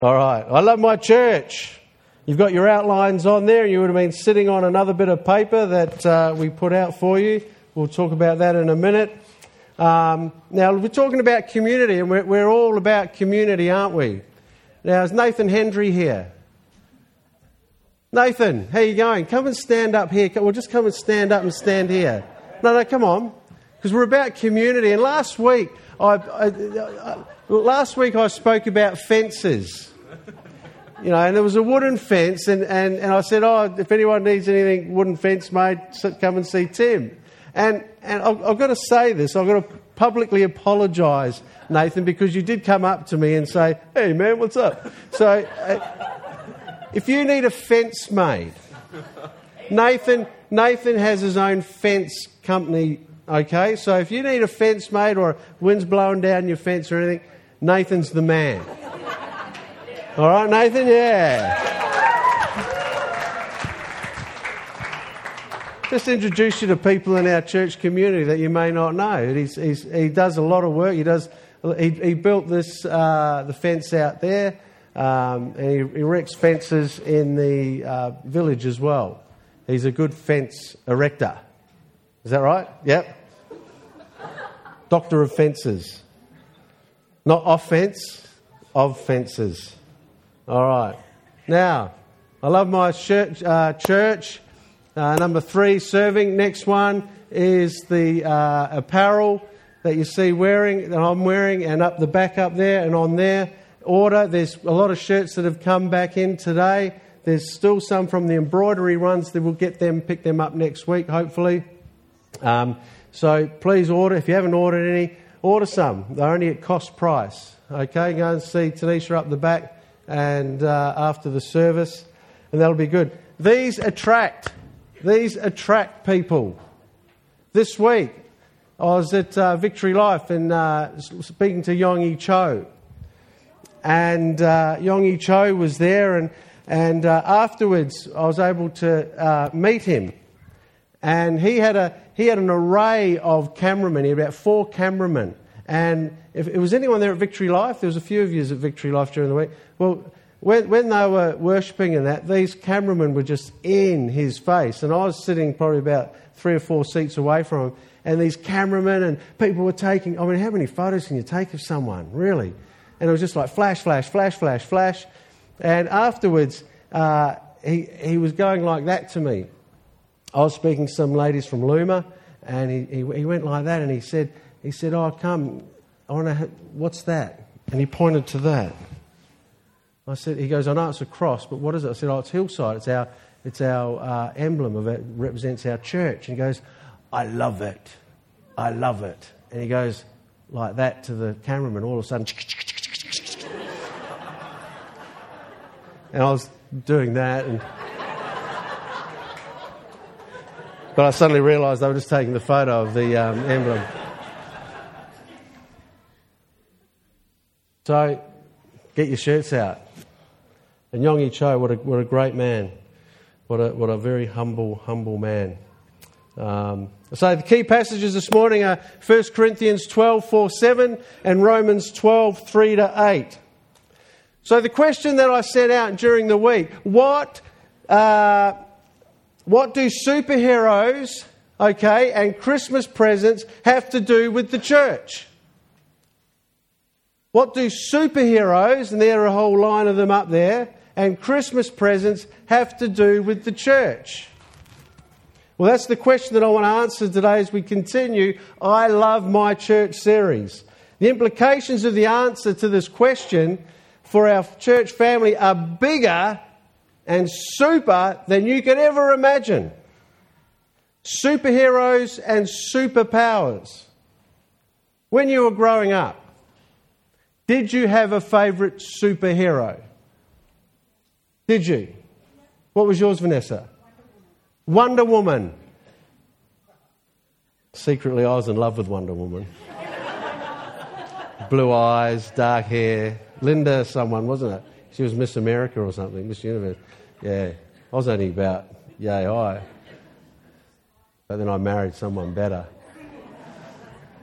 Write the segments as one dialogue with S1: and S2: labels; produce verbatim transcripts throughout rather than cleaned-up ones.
S1: All right. I love my church. You've got your outlines on there. You would have been sitting on another bit of paper that uh, we put out for you. We'll talk about that in a minute. Um, now, we're talking about community, and we're, we're all about community, aren't we? Now, is Nathan Hendry here? Nathan, how you going? Come and stand up here. Well, just come and stand up and stand here. No, no, come on. Because we're about community. And last week, I, I, I, last week I spoke about fences. You know, and there was a wooden fence, and, and, and I said, oh, if anyone needs anything wooden fence made, come and see Tim. And and I've, I've got to say this, I've got to publicly apologise, Nathan, because you did come up to me and say, hey, man, what's up? So uh, if you need a fence made, Nathan, Nathan has his own fence company, okay? So if you need a fence made or wind's blowing down your fence or anything, Nathan's the man. All right, Nathan? Yeah. Just introduce you to people in our church community that you may not know. He's, he's, he does a lot of work. He does. He, he built this uh, the fence out there, um, and he erects fences in the uh, village as well. He's a good fence erector. Is that right? Yep. Doctor of fences. Not off fence, of fences. All right. Now, I love my church. Uh, church. Uh, number three, serving. Next one is the uh, apparel that you see wearing, that I'm wearing, and up the back up there and on there. Order. There's a lot of shirts that have come back in today. There's still some from the embroidery ones that we'll get them, pick them up next week, hopefully. Um, so please order. If you haven't ordered any, order some. They're only at cost price. Okay, go and see Tanisha up the back and uh, after the service, and that'll be good. These attract. These attract people. This week, I was at uh, Victory Life and uh, speaking to Yonggi Cho. And uh, Yonggi Cho was there, and, and uh, afterwards I was able to uh, meet him. And he had a he had an array of cameramen. He had about four cameramen. And if it was anyone there at Victory Life, there was a few of you at Victory Life during the week. Well, When, when they were worshipping and that, these cameramen were just in his face. And I was sitting probably about three or four seats away from him. And these cameramen and people were taking... I mean, how many photos can you take of someone, really? And it was just like flash, flash, flash, flash, flash. And afterwards, uh, he, he was going like that to me. I was speaking to some ladies from Luma, and he, he, he went like that, and he said, he said, oh, come, I want to... Ha- what's that? And he pointed to that. I said, he goes, I know it's a cross, but what is it? I said, oh, it's Hillside. It's our, it's our uh, emblem of it. Represents our church. And he goes, I love it. I love it. And he goes like that to the cameraman. All of a sudden, and I was doing that, and but I suddenly realised they were just taking the photo of the um, emblem. So, get your shirts out. And Yonggi Cho, what a what a great man, what a what a very humble humble man. Um, so the key passages this morning are First Corinthians twelve four seven and Romans twelve three to eight. So the question that I set out during the week: what uh, what do superheroes, okay, and Christmas presents have to do with the church? What do superheroes, and there are a whole line of them up there, and Christmas presents have to do with the church? Well, that's the question that I want to answer today as we continue I Love My Church series. The implications of the answer to this question for our church family are bigger and super than you could ever imagine. Superheroes and superpowers. When you were growing up, did you have a favourite superhero? Did you? What was yours, Vanessa? Wonder Woman. Secretly, I was in love with Wonder Woman. Blue eyes, dark hair. Linda someone, wasn't it? She was Miss America or something, Miss Universe. Yeah, I was only about yay high. But then I married someone better.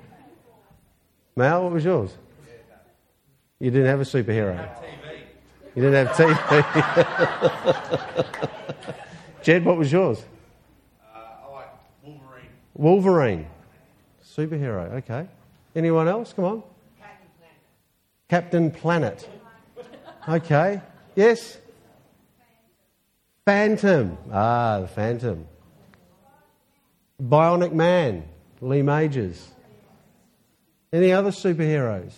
S1: Mal, what was yours? You didn't have a superhero? You didn't have T V. Jed, what was yours?
S2: Uh, I like Wolverine.
S1: Wolverine. Superhero, okay. Anyone else? Come on. Captain Planet. Captain Planet. Okay. Yes? Phantom. Ah, the Phantom. Bionic Man. Lee Majors. Any other superheroes?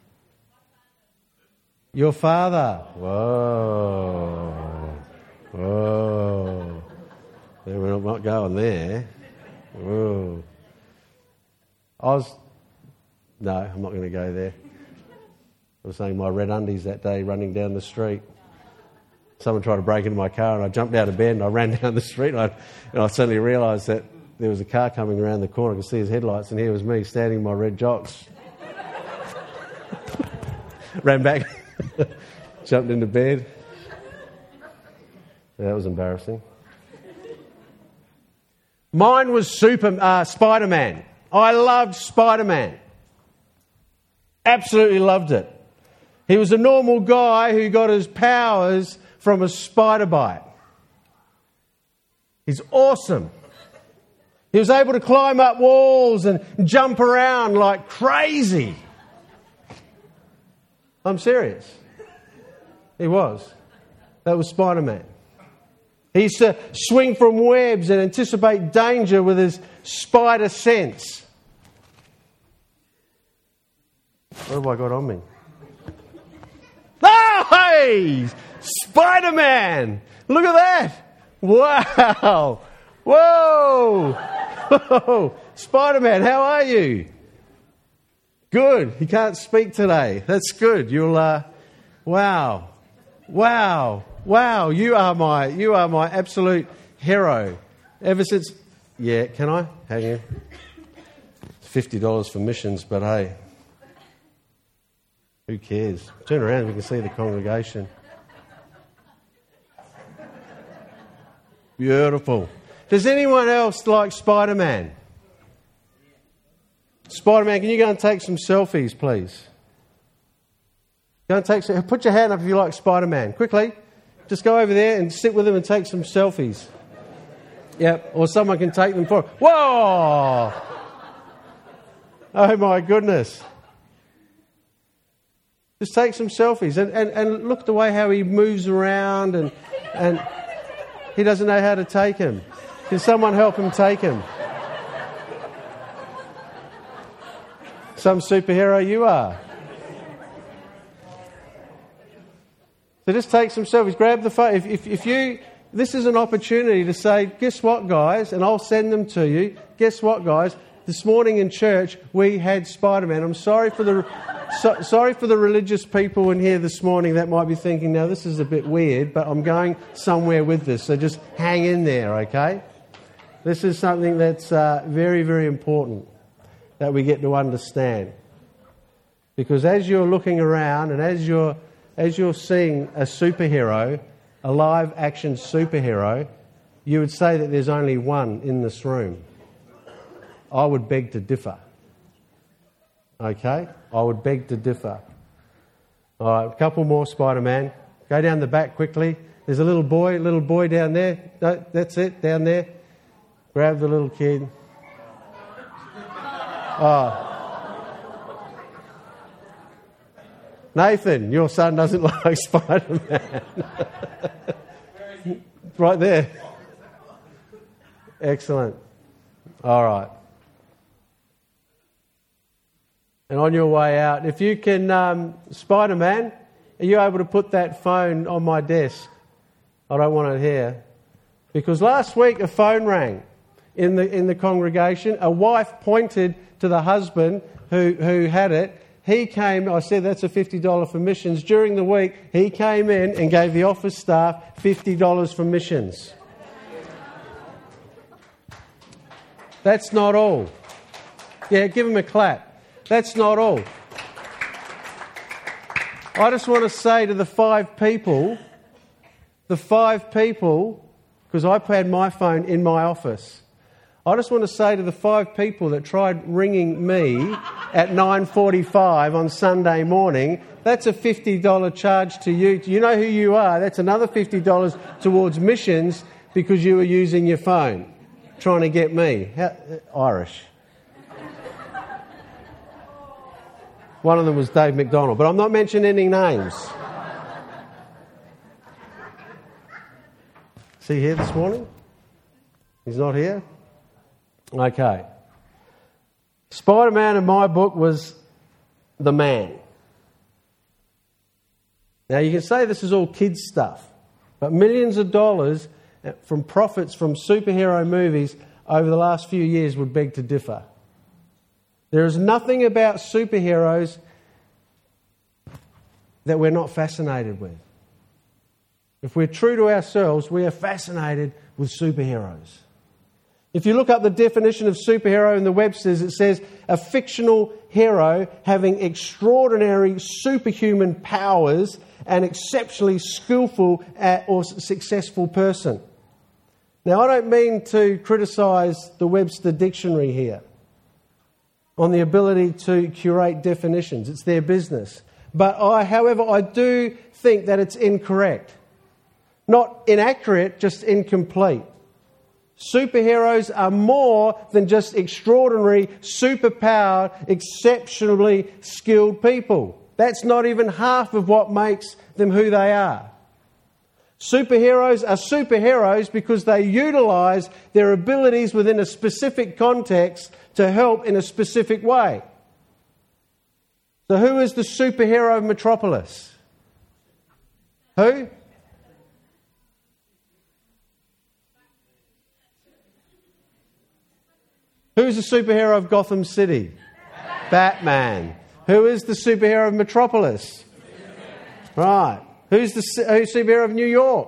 S1: Your father. Whoa. Whoa. We're not going there. Whoa. I was... No, I'm not going to go there. I was saying my red undies that day running down the street. Someone tried to break into my car and I jumped out of bed and I ran down the street and I, and I suddenly realised that there was a car coming around the corner. I could see his headlights and here was me standing in my red jocks. Ran back, jumped into bed. Yeah, that was embarrassing. Mine was Super uh, Spider-Man. I loved Spider-Man. Absolutely loved it. He was a normal guy who got his powers from a spider bite. He's awesome. He was able to climb up walls and jump around like crazy. I'm serious. He was. That was Spider-Man. He used to swing from webs and anticipate danger with his spider sense. What have I got on me? Oh, hey! Spider-Man! Look at that! Wow! Whoa! Whoa! Spider-Man, how are you? Good. He can't speak today. That's good. You'll, uh, wow. Wow. Wow. You are my, you are my absolute hero. Ever since, yeah, can I? Hang on. It's fifty dollars for missions, but hey, who cares? Turn around, we can see the congregation. Beautiful. Does anyone else like Spider-Man? Spider-Man, can you go and take some selfies, please? Go and take some, put your hand up if you like Spider-Man. Quickly. Just go over there and sit with him and take some selfies. Yep. Or someone can take them for... Whoa! Oh, my goodness. Just take some selfies. And, and, and look the way how he moves around and, and he doesn't know how to take him. Can someone help him take him? Some superhero you are. So just take some selfies. Grab the phone. If, if, if you, this is an opportunity to say, guess what, guys? And I'll send them to you. Guess what, guys? This morning in church we had Spider-Man. I'm sorry for the so, sorry for the religious people in here this morning that might be thinking, now this is a bit weird, but I'm going somewhere with this. So just hang in there, okay? This is something that's uh, very, very important that we get to understand. Because as you're looking around and as you're as you're seeing a superhero, a live action superhero, you would say that there's only one in this room. I would beg to differ. Okay? I would beg to differ. All right, a couple more Spider-Man. Go down the back quickly. There's a little boy, little boy down there. No, that's it, down there. Grab the little kid. Oh. Nathan, your son doesn't like Spider-Man. Right there. Excellent. All right. And on your way out, if you can, um, Spider-Man, are you able to put that phone on my desk? I don't want it here. Because last week a phone rang in the in the congregation. A wife pointed to the husband who, who had it. He came, I said that's a fifty dollars for missions. During the week, he came in and gave the office staff fifty dollars for missions. That's not all. Yeah, give him a clap. That's not all. I just want to say to the five people, the five people, because I had my phone in my office, I just want to say to the five people that tried ringing me at nine forty-five on Sunday morning, That's a fifty dollars charge to you. You know who you are. That's another fifty dollars towards missions because you were using your phone trying to get me. How, Irish. One of them was Dave McDonald, but I'm not mentioning any names. Is he here this morning? He's not here? Okay. Spider-Man in my book was the man. Now you can say this is all kids stuff, but millions of dollars from profits from superhero movies over the last few years would beg to differ. There is nothing about superheroes that we're not fascinated with. If we're true to ourselves, we are fascinated with superheroes. If you look up the definition of superhero in the Webster's, it says a fictional hero having extraordinary superhuman powers and exceptionally skillful or successful person. Now, I don't mean to criticise the Webster Dictionary here on the ability to curate definitions. It's their business. But I, however, I do think that it's incorrect. Not inaccurate, just incomplete. Superheroes are more than just extraordinary, superpowered, exceptionally skilled people. That's not even half of what makes them who they are. Superheroes are superheroes because they utilise their abilities within a specific context to help in a specific way. So who is the superhero of Metropolis? Who? Who's the superhero of Gotham City? Batman. Who is the superhero of Metropolis? Right. Who's the who's superhero of New York?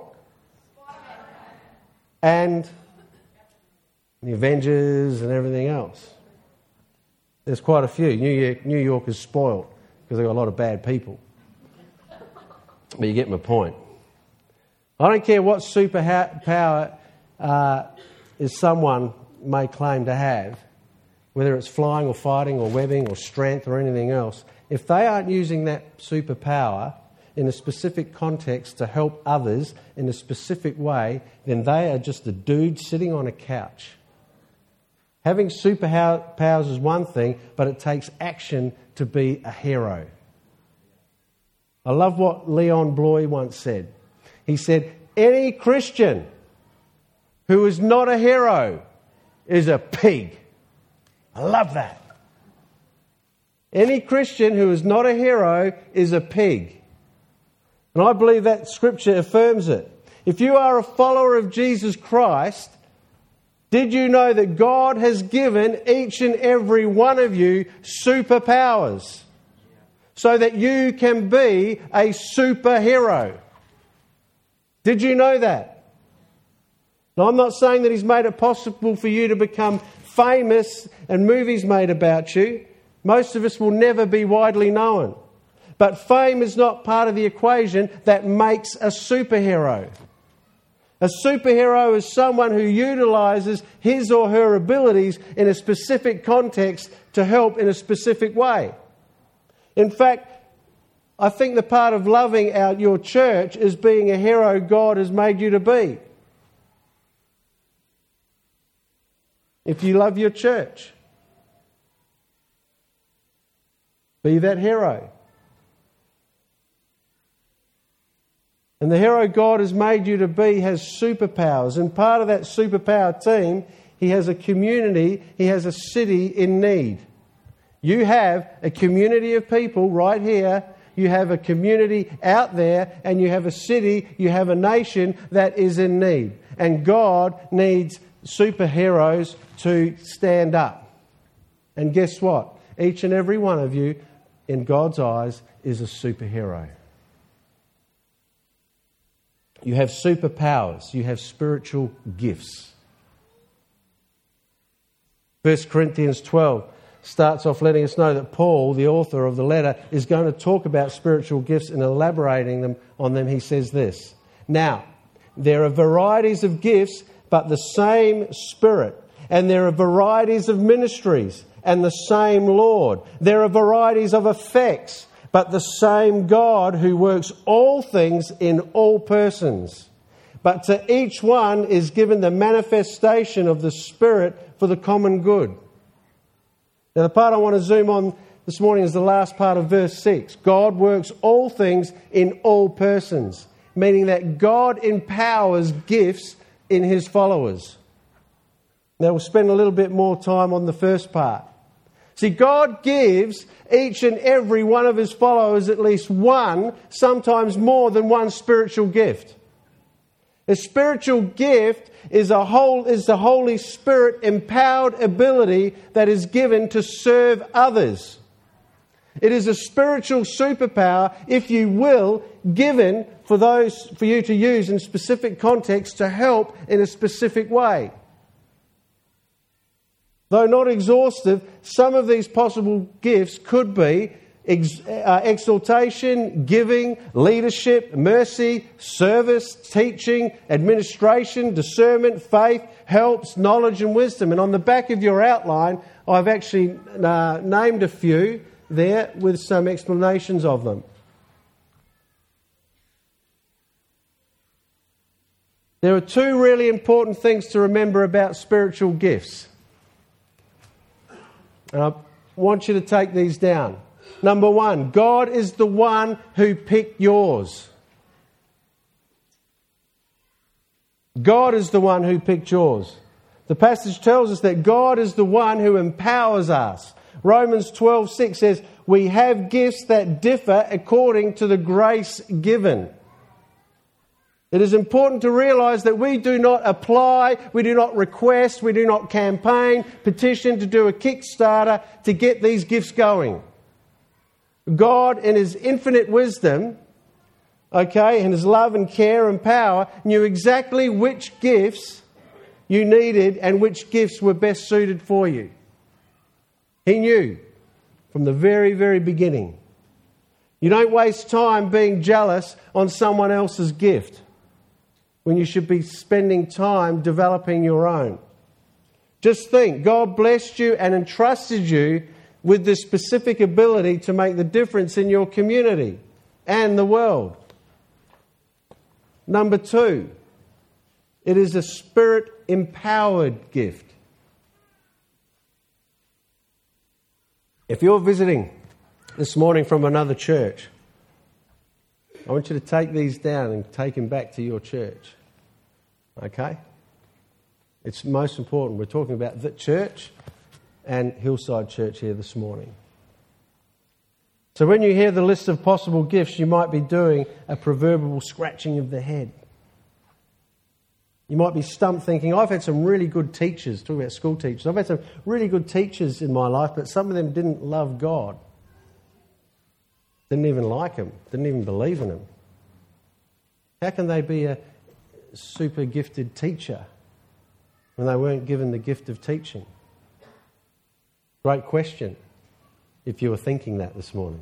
S1: And the Avengers and everything else. There's quite a few. New York, New York is spoiled because they've got a lot of bad people. But you get my point. I don't care what superpower uh, is someone may claim to have, whether it's flying or fighting or webbing or strength or anything else. If they aren't using that superpower in a specific context to help others in a specific way, then they are just a dude sitting on a couch. Having superpowers is one thing, but it takes action to be a hero. I love what Leon Bloy once said. He said, any Christian who is not a hero is a pig. I love that. Any Christian who is not a hero is a pig. And I believe that scripture affirms it. If you are a follower of Jesus Christ, did you know that God has given each and every one of you superpowers so that you can be a superhero? Did you know that? Now, I'm not saying that He's made it possible for you to become famous and movies made about you. Most of us will never be widely known. But fame is not part of the equation that makes a superhero. A superhero is someone who utilises his or her abilities in a specific context to help in a specific way. In fact, I think the part of loving out your church is being a hero God has made you to be. If you love your church, be that hero. And the hero God has made you to be has superpowers. And part of that superpower team, He has a community, He has a city in need. You have a community of people right here. You have a community out there, and you have a city, you have a nation that is in need. And God needs superheroes to stand up. And guess what? Each and every one of you, in God's eyes, is a superhero. You have superpowers. You have spiritual gifts. First Corinthians twelve starts off letting us know that Paul, the author of the letter, is going to talk about spiritual gifts and elaborating them on them. He says this: now, there are varieties of gifts, but the same Spirit. And there are varieties of ministries, and the same Lord. There are varieties of effects, but the same God who works all things in all persons. But to each one is given the manifestation of the Spirit for the common good. Now the part I want to zoom on this morning is the last part of verse six. God works all things in all persons, meaning that God empowers gifts in his followers. Now we'll spend a little bit more time on the first part. See, God gives each and every one of his followers at least one, sometimes more than one spiritual gift. A spiritual gift is a whole is the Holy Spirit empowered ability that is given to serve others. It is a spiritual superpower, if you will, given for those for you to use in specific contexts to help in a specific way. Though not exhaustive, some of these possible gifts could be ex- uh, exaltation, giving, leadership, mercy, service, teaching, administration, discernment, faith, helps, knowledge and wisdom. And on the back of your outline, I've actually uh, named a few there with some explanations of them. There are two really important things to remember about spiritual gifts. And I want you to take these down. Number one, God is the one who picked yours. God is the one who picked yours. The passage tells us that God is the one who empowers us. Romans twelve six says, we have gifts that differ according to the grace given. It is important to realise that we do not apply, we do not request, we do not campaign, petition to do a Kickstarter to get these gifts going. God, in his infinite wisdom, okay, in his love and care and power, knew exactly which gifts you needed and which gifts were best suited for you. He knew from the very, very beginning. You don't waste time being jealous on someone else's gift when you should be spending time developing your own. Just think, God blessed you and entrusted you with this specific ability to make the difference in your community and the world. Number two, it is a Spirit-empowered gift. If you're visiting this morning from another church, I want you to take these down and take them back to your church. Okay? It's most important. We're talking about the church and Hillside Church here this morning. So when you hear the list of possible gifts, you might be doing a proverbial scratching of the head. You might be stumped thinking, I've had some really good teachers, talking about school teachers, I've had some really good teachers in my life, but some of them didn't love God. Didn't even like him, didn't even believe in him. How can they be a super gifted teacher when they weren't given the gift of teaching? Great question, if you were thinking that this morning.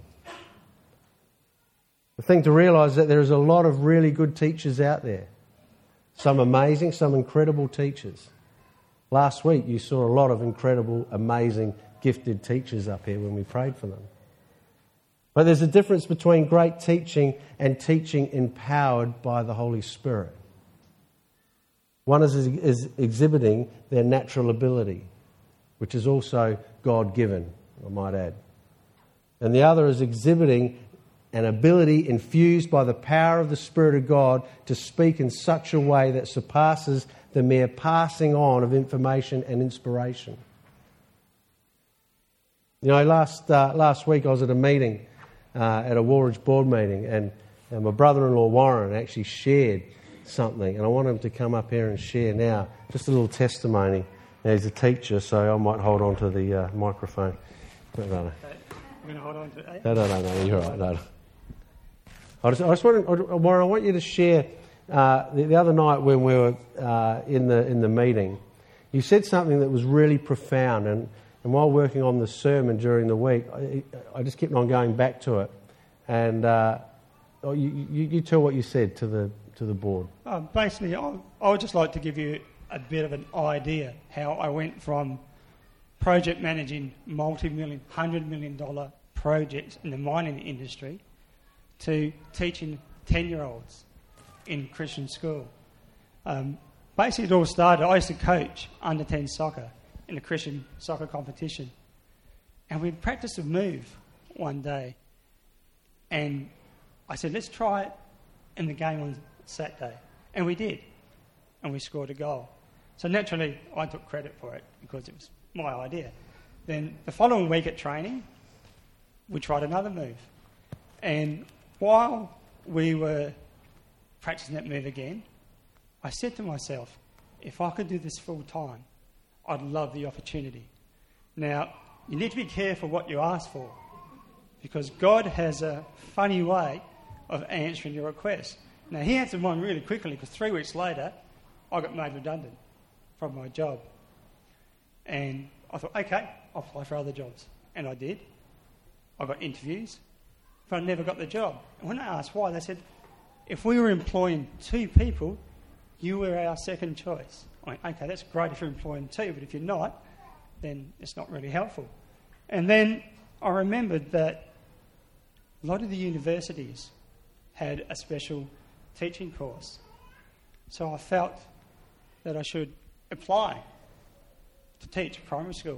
S1: The thing to realise is that there is a lot of really good teachers out there. Some amazing, some incredible teachers. Last week you saw a lot of incredible, amazing, gifted teachers up here when we prayed for them. But there's a difference between great teaching and teaching empowered by the Holy Spirit. One is, is exhibiting their natural ability, which is also God-given, I might add. And the other is exhibiting an ability infused by the power of the Spirit of God to speak in such a way that surpasses the mere passing on of information and inspiration. You know, last uh, last week I was at a meeting, uh, at a Woolwich board meeting, and, and my brother-in-law Warren actually shared something, and I want him to come up here and share now, just a little testimony. Now, he's a teacher, so I might hold on to the uh, microphone. No, no, no.
S3: I'm going to hold on to it, eh?
S1: No, no, no, no, you're all right. No, no. I just, I just want to, Warren, I want you to share, uh, the, the other night when we were uh, in the in the meeting, you said something that was really profound, and, and while working on the sermon during the week, I, I just kept on going back to it, and uh, you, you, you tell what you said to the to the board.
S3: Um, basically, I, I would just like to give you a bit of an idea how I went from project managing multi-million, hundred million dollar project in the mining industry to teaching ten-year-olds in Christian school. Um, basically, it all started, I used to coach under ten soccer in a Christian soccer competition. And we practiced a move one day. And I said, let's try it in the game on Saturday. And we did. And we scored a goal. So naturally, I took credit for it because it was my idea. Then the following week at training, we tried another move. And while we were practicing that move again, I said to myself, if I could do this full time, I'd love the opportunity. Now, you need to be careful what you ask for, because God has a funny way of answering your request. Now, he answered mine really quickly, because three weeks later, I got made redundant from my job. And I thought, okay, I'll apply for other jobs. And I did. I got interviews, but I never got the job. And when I asked why, they said, if we were employing two people, you were our second choice. I went, okay, that's great if you're employing two, but if you're not, then it's not really helpful. And then I remembered that a lot of the universities had a special teaching course. So I felt that I should apply to teach primary school.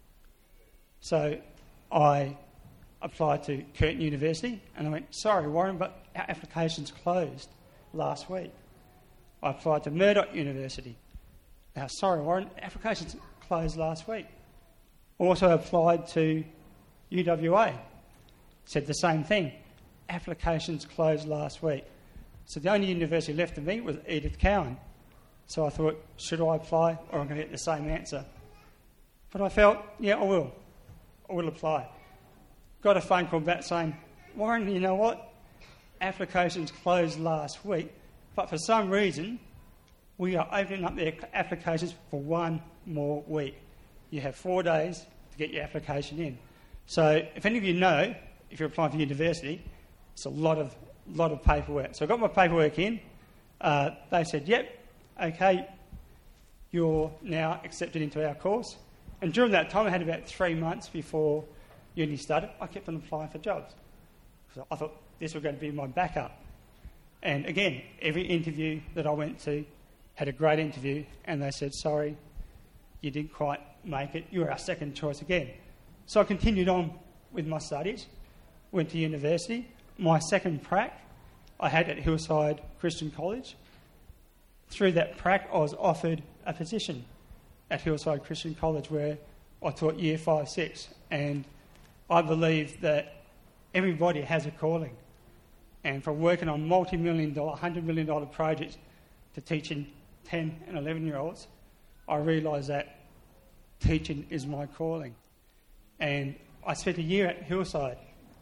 S3: So I applied to Curtin University, and I went, sorry, Warren, but our application's closed last week. I applied to Murdoch University. Now, sorry, Warren, application's closed last week. Also applied to U W A. Said the same thing. Applications closed last week. So the only university left of me was Edith Cowan. So I thought, should I apply or I'm going to get the same answer? But I felt, yeah, I will. I will apply. Got a phone call back saying, Warren, you know what? Applications closed last week, but for some reason, we are opening up their applications for one more week. You have four days to get your application in. So if any of you know, if you're applying for university, it's a lot of lot of paperwork. So I got my paperwork in. Uh, they said, yep, okay, you're now accepted into our course. And during that time, I had about three months before uni started. I kept on applying for jobs. So I thought this was going to be my backup. And again, every interview that I went to had a great interview, and they said, sorry, you didn't quite make it. You were our second choice again. So I continued on with my studies, went to university. My second prac I had at Hillside Christian College. Through that prac, I was offered a position at Hillside Christian College where I taught year five, six. And I believe that everybody has a calling. And from working on multi-million dollar, one hundred million dollars projects to teaching ten and eleven-year-olds, I realised that teaching is my calling. And I spent a year at Hillside.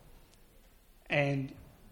S3: And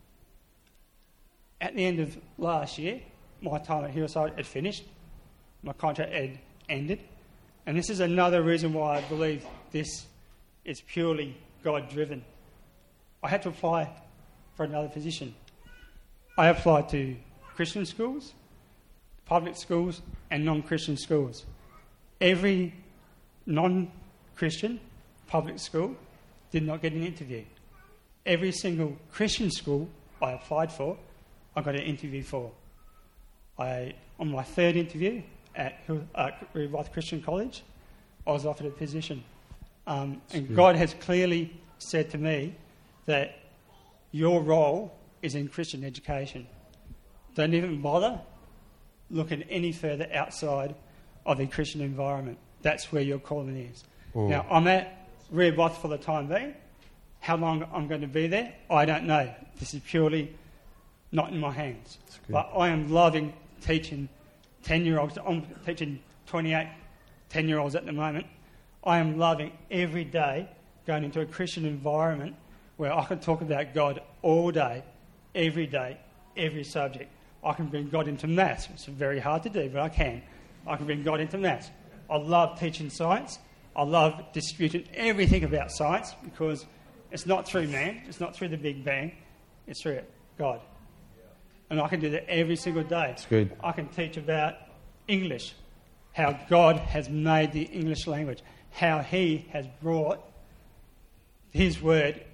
S3: at the end of last year, my time at Hillside had finished. My contract had ended. And this is another reason why I believe this is purely God-driven. I had to apply for another position. I applied to Christian schools, public schools, and non-Christian schools. Every non-Christian public school did not get an interview. Every single Christian school I applied for, I got an interview for. I, on my third interview at Hill, uh, Rehoboth Christian College, I was offered a position. Um, and good. God has clearly said to me that your role is in Christian education. Don't even bother looking any further outside of the Christian environment. That's where your calling is. Mm. Now, I'm at Rehoboth for the time being. How long I'm going to be there, I don't know. This is purely not in my hands. But I am loving teaching ten-year-olds. I'm teaching twenty-eight ten-year-olds at the moment. I am loving every day going into a Christian environment where I can talk about God all day, every day, every subject. I can bring God into maths. It's very hard to do, but I can. I can bring God into maths. I love teaching science. I love disputing everything about science because it's not through man. It's not through the Big Bang. It's through God. And I can do that every single day.
S1: That's good.
S3: I can teach about English, how God has made the English language, how he has brought his word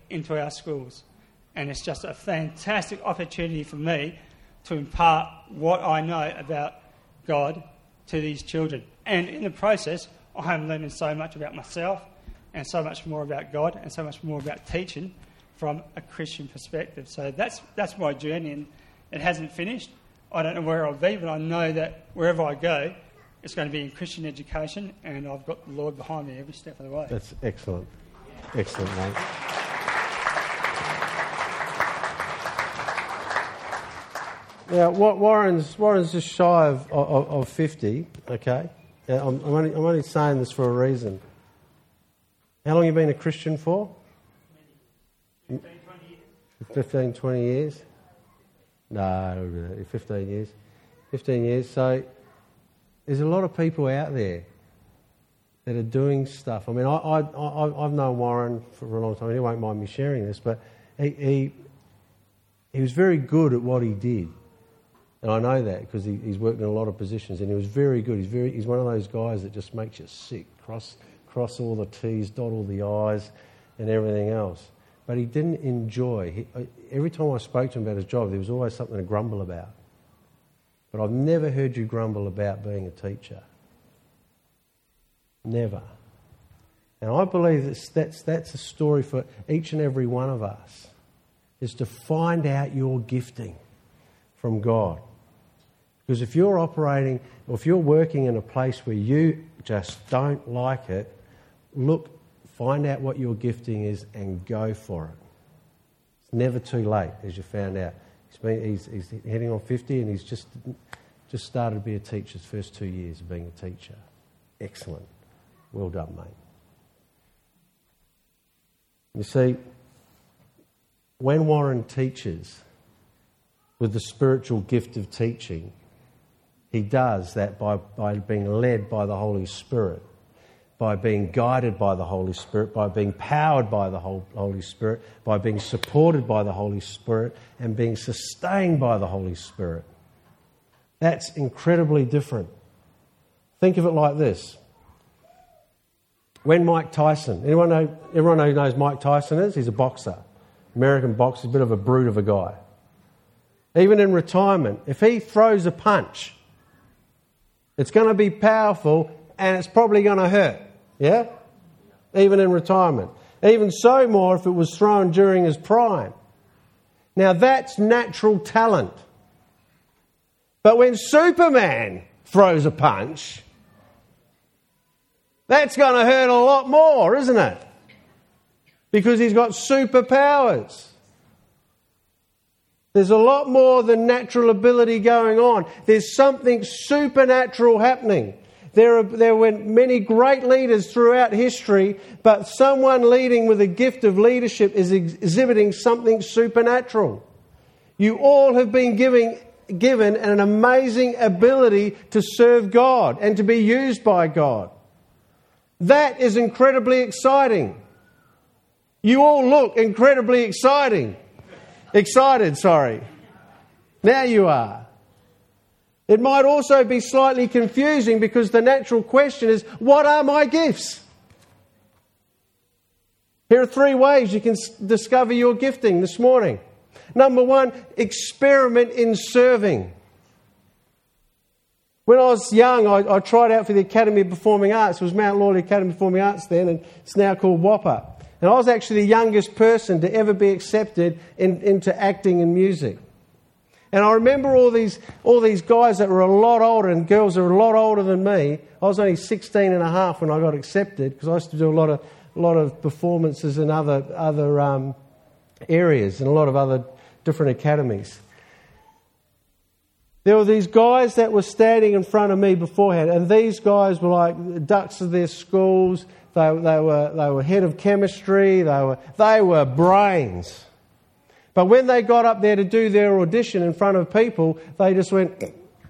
S3: into our schools. And it's just a fantastic opportunity for me to impart what I know about God to these children. And in the process, I am learning so much about myself and so much more about God and so much more about teaching from a Christian perspective. So that's that's my journey, and it hasn't finished. I don't know where I'll be, but I know that wherever I go, it's going to be in Christian education, and I've got the Lord behind me every step of the way.
S1: That's excellent. Excellent, mate. Now, Warren's Warren's just shy of, of, of fifty, okay? I'm, I'm, only, I'm only saying this for a reason. How long have you been a Christian for?
S3: fifteen, twenty years.
S1: fifteen, twenty years? No, fifteen years. fifteen years. So there's a lot of people out there that are doing stuff. I mean, I, I, I, I've known Warren for a long time. He won't mind me sharing this, but he, he, he was very good at what he did. And I know that because he, he's worked in a lot of positions, and he was very good. He's very he's one of those guys that just makes you sick. Cross cross all the T's, dot all the I's, and everything else. But he didn't enjoy. He, every time I spoke to him about his job, there was always something to grumble about. But I've never heard you grumble about being a teacher. Never. And I believe that's that's that's a story for each and every one of us, is to find out your gifting from God. Because if you're operating, or if you're working in a place where you just don't like it, look, find out what your gifting is and go for it. It's never too late, as you found out. He's, been, he's, he's heading on fifty, and he's just just started to be a teacher his first two years of being a teacher. Excellent. Well done, mate. You see, when Warren teaches with the spiritual gift of teaching, he does that by, by being led by the Holy Spirit, by being guided by the Holy Spirit, by being powered by the Holy Spirit, by being supported by the Holy Spirit, and being sustained by the Holy Spirit. That's incredibly different. Think of it like this. When Mike Tyson, anyone know, everyone who knows Mike Tyson is? He's a boxer, American boxer, a bit of a brute of a guy. Even in retirement, if he throws a punch, it's going to be powerful and it's probably going to hurt, yeah? Even in retirement. Even so more if it was thrown during his prime. Now that's natural talent. But when Superman throws a punch, that's going to hurt a lot more, isn't it? Because he's got superpowers. There's a lot more than natural ability going on. There's something supernatural happening. There, are, there were many great leaders throughout history, but someone leading with a gift of leadership is ex- exhibiting something supernatural. You all have been giving, given an amazing ability to serve God and to be used by God. That is incredibly exciting. You all look incredibly exciting. Excited, sorry. Now you are. It might also be slightly confusing because the natural question is, what are my gifts? Here are three ways you can s- discover your gifting this morning. Number one, experiment in serving. When I was young, I, I tried out for the Academy of Performing Arts. It was Mount Lawley Academy of Performing Arts then, and it's now called WAPA. And I was actually the youngest person to ever be accepted in, into acting and music. And I remember all these all these guys that were a lot older and girls that were a lot older than me. I was only sixteen and a half when I got accepted because I used to do a lot of a lot of performances in other other um, areas and a lot of other different academies. There were these guys that were standing in front of me beforehand, and these guys were like ducks of their schools. They, they were they were head of chemistry. They were they were brains. But when they got up there to do their audition in front of people, they just went.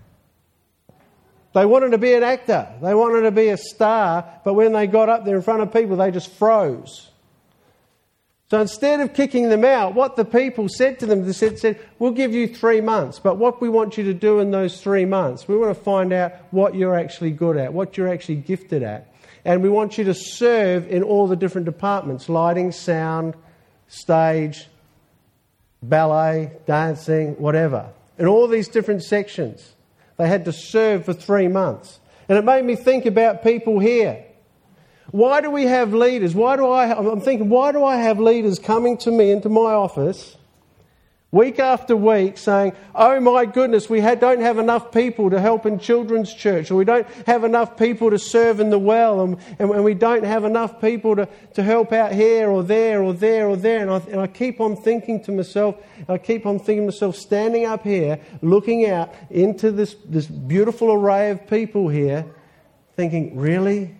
S1: They wanted to be an actor. They wanted to be a star. But when they got up there in front of people, they just froze. So instead of kicking them out, what the people said to them, they said, said, we'll give you three months. But what we want you to do in those three months, we want to find out what you're actually good at, what you're actually gifted at. And we want you to serve in all the different departments, lighting, sound, stage, ballet, dancing, whatever. In all these different sections. They had to serve for three months. And it made me think about people here. Why do we have leaders? Why do I, I'm thinking, why do I have leaders coming to me into my office week after week saying, oh my goodness, we had, don't have enough people to help in children's church, or we don't have enough people to serve in the well, and, and, and we don't have enough people to, to help out here or there or there or there. And I, and I keep on thinking to myself, I keep on thinking to myself, standing up here, looking out into this, this beautiful array of people here, thinking, really?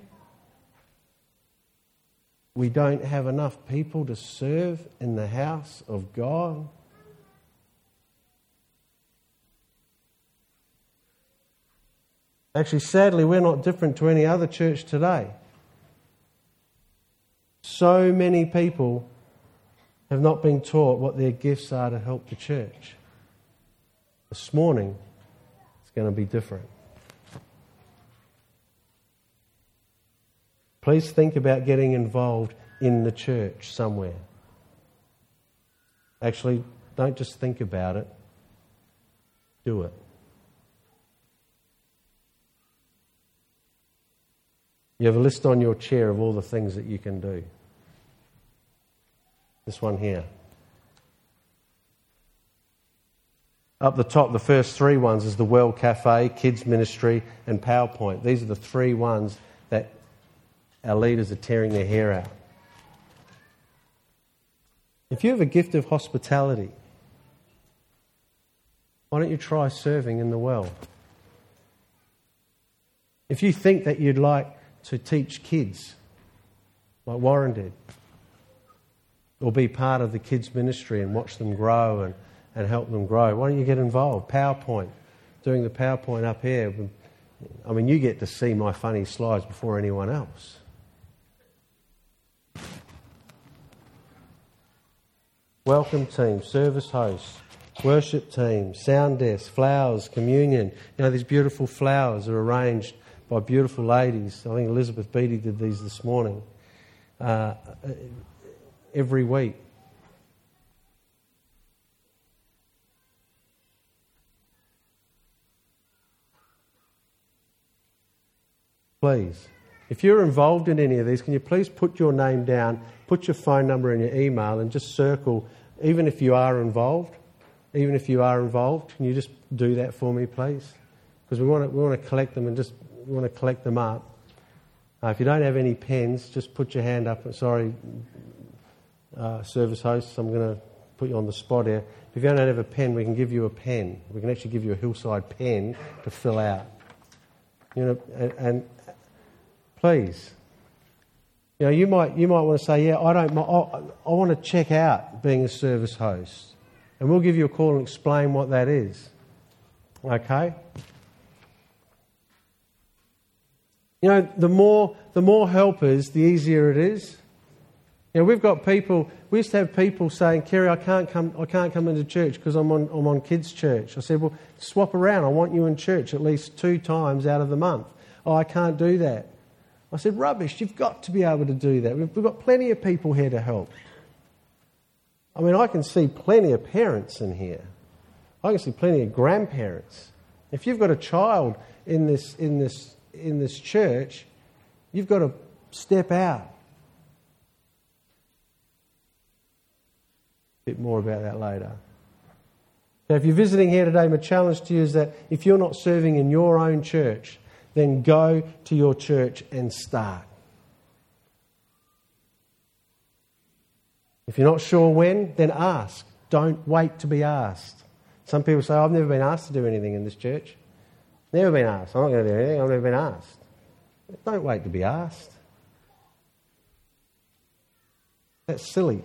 S1: We don't have enough people to serve in the house of God? Actually, sadly, we're not different to any other church today. So many people have not been taught what their gifts are to help the church. This morning, it's going to be different. Please think about getting involved in the church somewhere. Actually, don't just think about it. Do it. You have a list on your chair of all the things that you can do. This one here. Up the top, the first three ones is the Well Cafe, Kids Ministry and PowerPoint. These are the three ones that our leaders are tearing their hair out. If you have a gift of hospitality, why don't you try serving in the well? If you think that you'd like to teach kids, like Warren did, or be part of the kids' ministry and watch them grow and, and help them grow, why don't you get involved? PowerPoint, doing the PowerPoint up here. I mean, you get to see my funny slides before anyone else. Welcome team, service hosts, worship team, sound desk, flowers, communion. You know, these beautiful flowers are arranged by beautiful ladies. I think Elizabeth Beattie did these this morning. Uh, every week. Please, if you're involved in any of these, can you please put your name down, put your phone number and your email, and just circle, even if you are involved, even if you are involved, can you just do that for me, please? Because we want to, we want to collect them and just we want to collect them up. Uh, if you don't have any pens, just put your hand up. Sorry, uh, service hosts, I'm going to put you on the spot here. If you don't have a pen, we can give you a pen. We can actually give you a Hillside pen to fill out. You know, and, and please, you know, you might you might want to say, yeah, I don't, I, I want to check out being a service host, and we'll give you a call and explain what that is. Okay. You know, the more the more helpers, the easier it is. You know, we've got people. We used to have people saying, "Kerry, I can't come. I can't come into church because I'm on I'm on kids' church." I said, "Well, swap around. I want you in church at least two times out of the month." "Oh, I can't do that." I said, "Rubbish! You've got to be able to do that. We've, we've got plenty of people here to help." I mean, I can see plenty of parents in here. I can see plenty of grandparents. If you've got a child in this in this in this church, you've got to step out. A bit more about that later. So if you're visiting here today, my challenge to you is that if you're not serving in your own church, then go to your church and start. If you're not sure when, then ask. Don't wait to be asked. Some people say, I've never been asked to do anything in this church. Never been asked. I'm not going to do anything. I've never been asked. Don't wait to be asked. That's silly.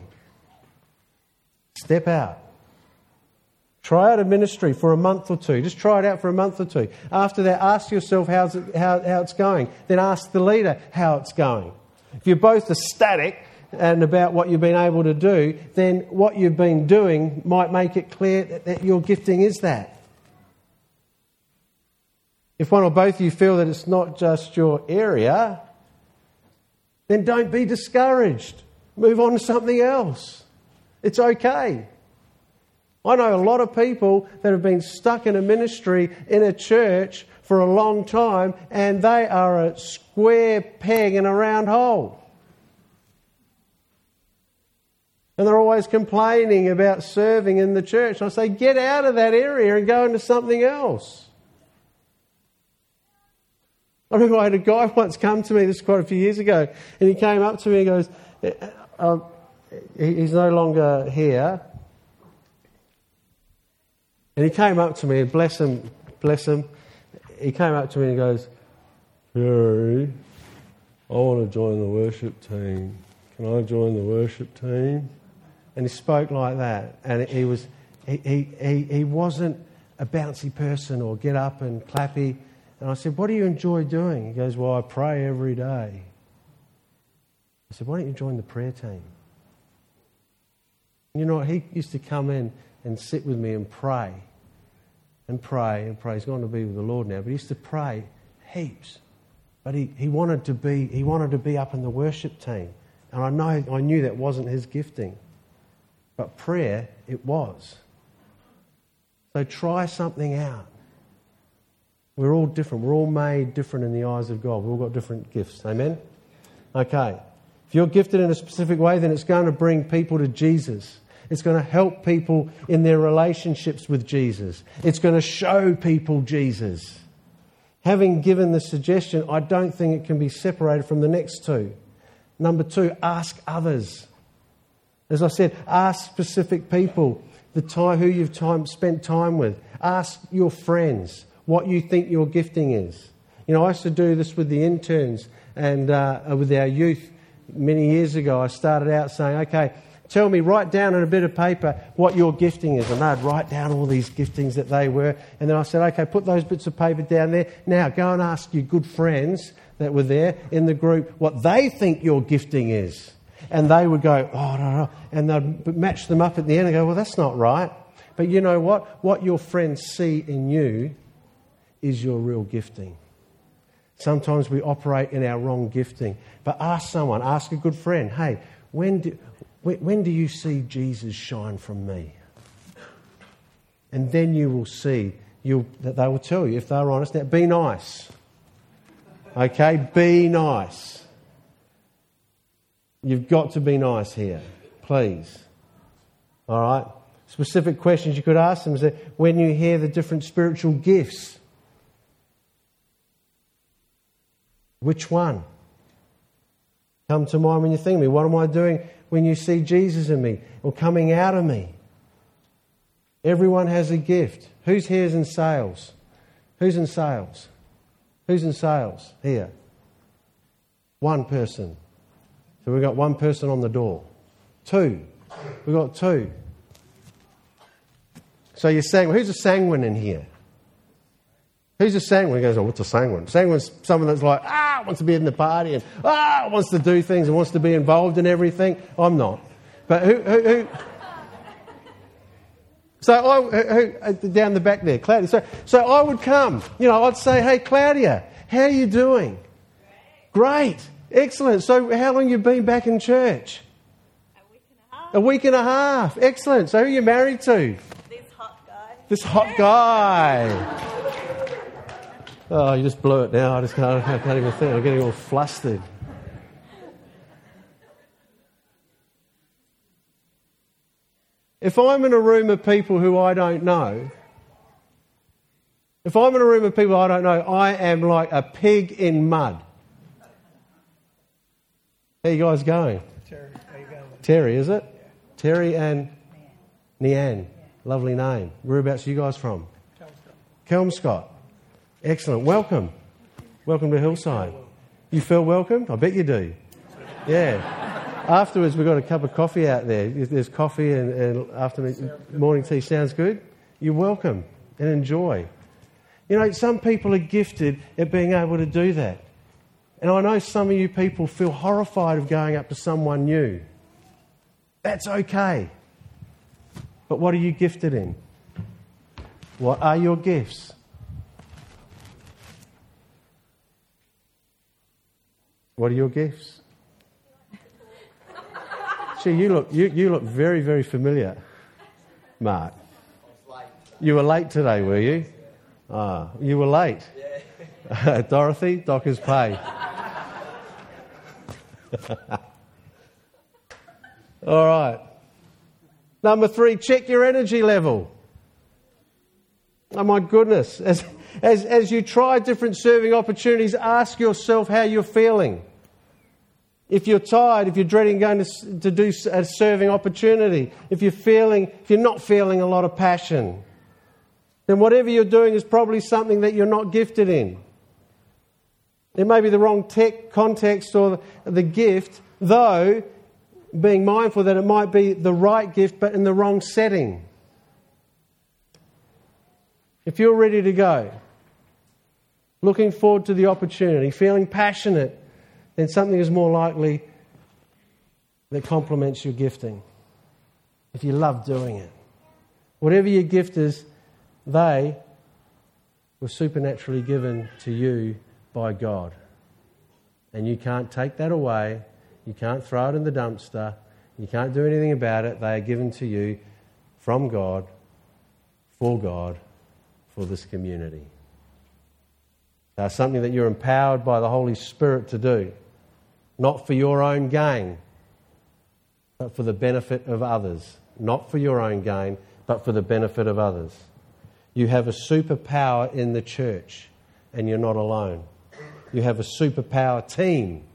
S1: Step out. Try out a ministry for a month or two. Just try it out for a month or two. After that, ask yourself how's it, how, how it's going. Then ask the leader how it's going. If you're both ecstatic and about what you've been able to do, then what you've been doing might make it clear that, that your gifting is that. If one or both of you feel that it's not just your area, then don't be discouraged. Move on to something else. It's okay. I know a lot of people that have been stuck in a ministry, in a church for a long time, and they are a square peg in a round hole. And they're always complaining about serving in the church. And I say, get out of that area and go into something else. I remember I had a guy once come to me, this was quite a few years ago, and he came up to me and goes, um, he's no longer here. And he came up to me, and bless him, bless him, he came up to me and goes, Terry, I want to join the worship team. Can I join the worship team? And he spoke like that. And he was, he, he, he, he wasn't a bouncy person or get up and clappy. And I said, what do you enjoy doing? He goes, well, I pray every day. I said, why don't you join the prayer team? You know what? He used to come in and sit with me and pray. And pray and pray. He's gone to be with the Lord now. But he used to pray heaps. But he, he wanted to be he wanted to be up in the worship team. And I know I knew that wasn't his gifting. But prayer, it was. So try something out. We're all different. We're all made different in the eyes of God. We've all got different gifts. Amen? Okay. If you're gifted in a specific way, then it's going to bring people to Jesus. It's going to help people in their relationships with Jesus. It's going to show people Jesus. Having given the suggestion, I don't think it can be separated from the next two. Number two, ask others. As I said, ask specific people the time who you've time, spent time with. Ask your friends what you think your gifting is. You know, I used to do this with the interns and uh, with our youth many years ago. I started out saying, okay, tell me, write down on a bit of paper what your gifting is. And they'd write down all these giftings that they were. And then I said, okay, put those bits of paper down there. Now go and ask your good friends that were there in the group what they think your gifting is. And they would go, oh, no, no. And they'd match them up at the end and go, well, that's not right. But you know what? What your friends see in you is your real gifting. Sometimes we operate in our wrong gifting. But ask someone, ask a good friend, hey, when do, when do you see Jesus shine from me? And then you will see, you'll, that they will tell you if they're honest. Now, be nice. Okay, be nice. You've got to be nice here, please. All right? Specific questions you could ask them is that when you hear the different spiritual gifts, which one? Come to mind when you think of me. What am I doing when you see Jesus in me or coming out of me? Everyone has a gift. Who's here's in sales? Who's in sales? Who's in sales here? One person. So we've got one person on the door. Two. We've got two. So you're saying, well, who's a sanguine in here? Who's a sanguine? He goes, oh, what's a sanguine? Sanguine's someone that's like, ah, wants to be in the party and ah, wants to do things and wants to be involved in everything. I'm not. But who... who, who so I, who, down the back there, Claudia. So, so I would come. You know, I'd say, hey, Claudia, how are you doing? Great. Great. Excellent. So how long have you been back in church?
S4: A week and a half.
S1: A week and a half. Excellent. So who are you married to?
S4: This hot guy.
S1: This hot guy. Oh, you just blew it now. I just can't, I can't even think. I'm getting all flustered. If I'm in a room of people who I don't know, if I'm in a room of people I don't know, I am like a pig in mud. How you guys going?
S3: Terry, how you going?
S1: Terry, is it? Yeah. Terry and Nian. Yeah. Lovely name. Whereabouts are you guys from? Kelmscott. Kelmscott. Excellent. Welcome. Welcome to Hillside. You feel welcome? I bet you do. Yeah. Afterwards, we've got a cup of coffee out there. There's coffee and, and afternoon morning tea. Sounds good? You're welcome and enjoy. You know, some people are gifted at being able to do that. And I know some of you people feel horrified of going up to someone new. That's okay. But what are you gifted in? What are your gifts? What are your gifts? Gee, you look, you, you look very, very familiar, Mark. You were late today, were you? Ah, you were late. Yeah. Dorothy, Dockers pay. All right. Number three, check your energy level. Oh my goodness. As, as, as you try different serving opportunities, ask yourself how you're feeling. If you're tired, if you're dreading going to, to do a serving opportunity, if you're feeling, if you're not feeling a lot of passion, then whatever you're doing is probably something that you're not gifted in. It may be the wrong tech context or the gift, though being mindful that it might be the right gift but in the wrong setting. If you're ready to go, looking forward to the opportunity, feeling passionate, then something is more likely that complements your gifting. If you love doing it. Whatever your gift is, they were supernaturally given to you by God. And you can't take that away. You can't throw it in the dumpster. You can't do anything about it. They are given to you from God, for God, for this community. They are something that you're empowered by the Holy Spirit to do. Not for your own gain, but for the benefit of others. Not for your own gain, but for the benefit of others. You have a superpower in the church, and you're not alone. You have a superpower team.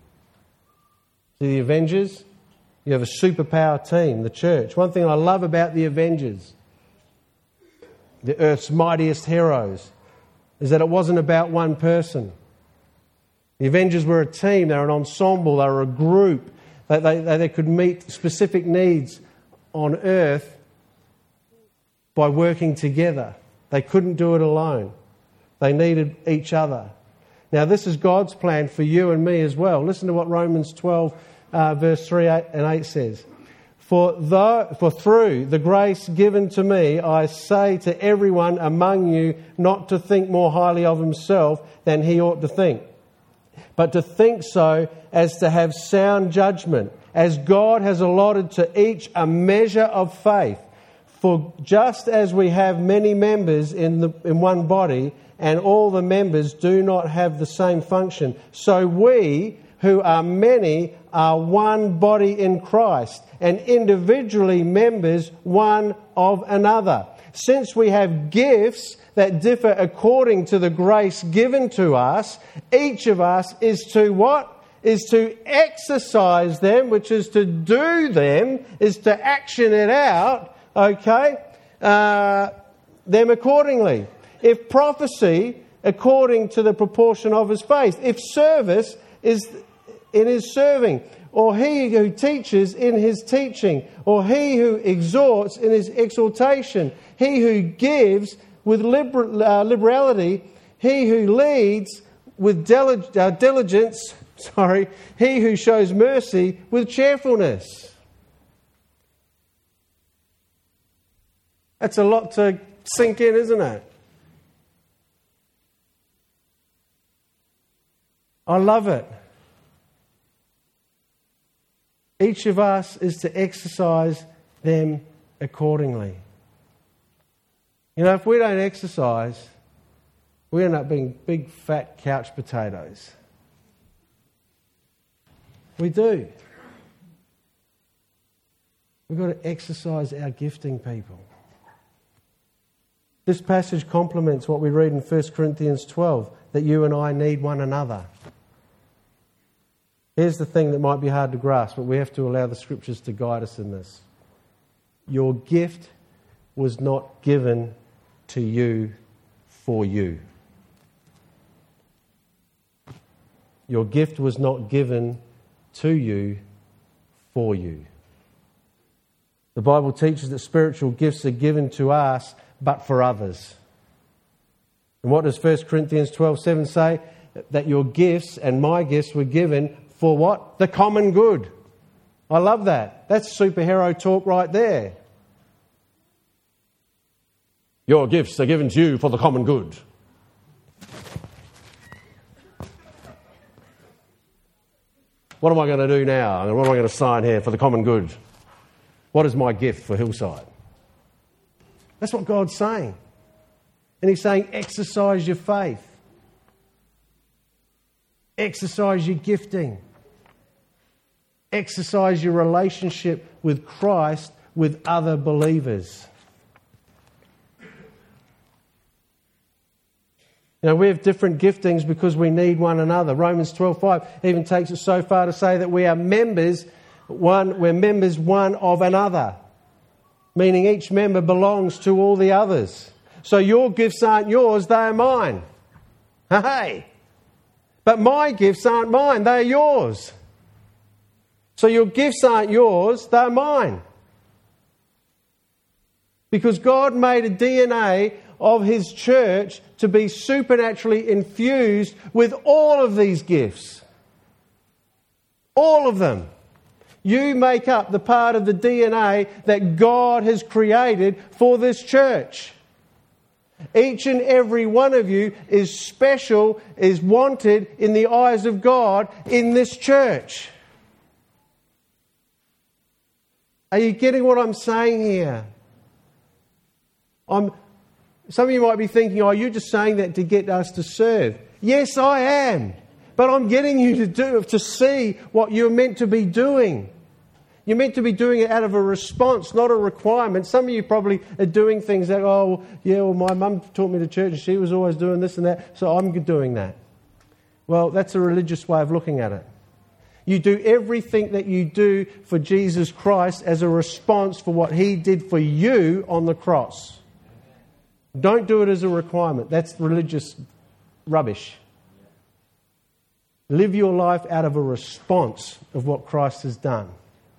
S1: See the Avengers? You have a superpower team, the church. One thing I love about the Avengers, the earth's mightiest heroes, is that it wasn't about one person. The Avengers were a team, they were an ensemble, they were a group. They, they, they could meet specific needs on earth by working together. They couldn't do it alone. They needed each other. Now this is God's plan for you and me as well. Listen to what Romans twelve uh, verse three and eight says. For, though, for through the grace given to me, I say to everyone among you not to think more highly of himself than he ought to think, but to think so as to have sound judgment, as God has allotted to each a measure of faith. For just as we have many members in the in one body, and all the members do not have the same function, so we, who are many, are one body in Christ, and individually members one of another. Since we have gifts that differ according to the grace given to us, each of us is to what? Is to exercise them, which is to do them, is to action it out, okay, uh, them accordingly. If prophecy, according to the proportion of his faith. If service, is in his serving. Or he who teaches in his teaching. Or he who exhorts in his exhortation. He who gives with liber- uh, liberality. He who leads with dil- uh, diligence. Sorry. He who shows mercy with cheerfulness. That's a lot to sink in, isn't it? I love it. Each of us is to exercise them accordingly. You know, if we don't exercise, we end up being big, fat couch potatoes. We do. We've got to exercise our gifting, people. This passage complements what we read in First Corinthians twelve, that you and I need one another. Here's the thing that might be hard to grasp, but we have to allow the Scriptures to guide us in this. Your gift was not given to you for you. Your gift was not given to you for you. The Bible teaches that spiritual gifts are given to us, but for others. And what does First Corinthians twelve seven say? That your gifts and my gifts were given for what? The common good. I love that. That's superhero talk right there. Your gifts are given to you for the common good. What am I going to do now? What am I going to sign here for the common good? What is my gift for Hillside? That's what God's saying. And He's saying, exercise your faith. Exercise your gifting. Exercise your relationship with Christ with other believers. You know, we have different giftings because we need one another. Romans twelve five even takes it so far to say that we are members, one, we're members one of another. Meaning each member belongs to all the others. So your gifts aren't yours, they are mine. Hey! But my gifts aren't mine, they are yours. So your gifts aren't yours, they're mine. Because God made a D N A of His church to be supernaturally infused with all of these gifts. All of them. You make up the part of the D N A that God has created for this church. Each and every one of you is special, is wanted in the eyes of God in this church. Are you getting what I'm saying here? I'm, some of you might be thinking, oh, you're just saying that to get us to serve. Yes, I am. But I'm getting you to do to see what you're meant to be doing. You're meant to be doing it out of a response, not a requirement. Some of you probably are doing things that, oh, yeah, well, my mum taught me to church and she was always doing this and that, so I'm doing that. Well, that's a religious way of looking at it. You do everything that you do for Jesus Christ as a response for what He did for you on the cross. Don't do it as a requirement. That's religious rubbish. Live your life out of a response of what Christ has done.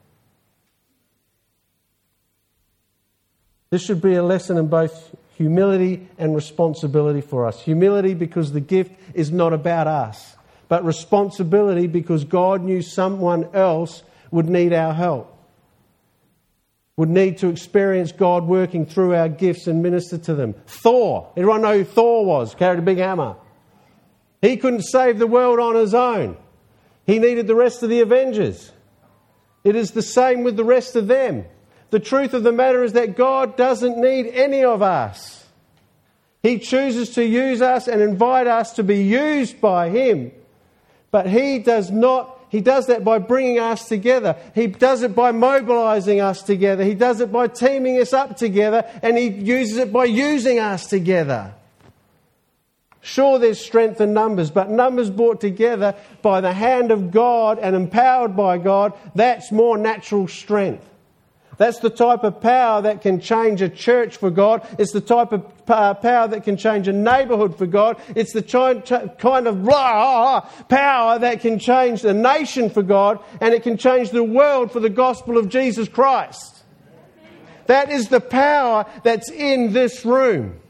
S1: This should be a lesson in both humility and responsibility for us. Humility because the gift is not about us, but responsibility because God knew someone else would need our help, would need to experience God working through our gifts and minister to them. Thor, everyone know who Thor was, carried a big hammer. He couldn't save the world on his own. He needed the rest of the Avengers. It is the same with the rest of them. The truth of the matter is that God doesn't need any of us. He chooses to use us and invite us to be used by Him. But He does not, He does that by bringing us together. He does it by mobilising us together. He does it by teaming us up together. And He uses it by using us together. Sure, there's strength in numbers, but numbers brought together by the hand of God and empowered by God, that's more natural strength. That's the type of power that can change a church for God. It's the type of uh, power that can change a neighbourhood for God. It's the chi- ch- kind of blah, power that can change a nation for God, and it can change the world for the gospel of Jesus Christ. That is the power that's in this room.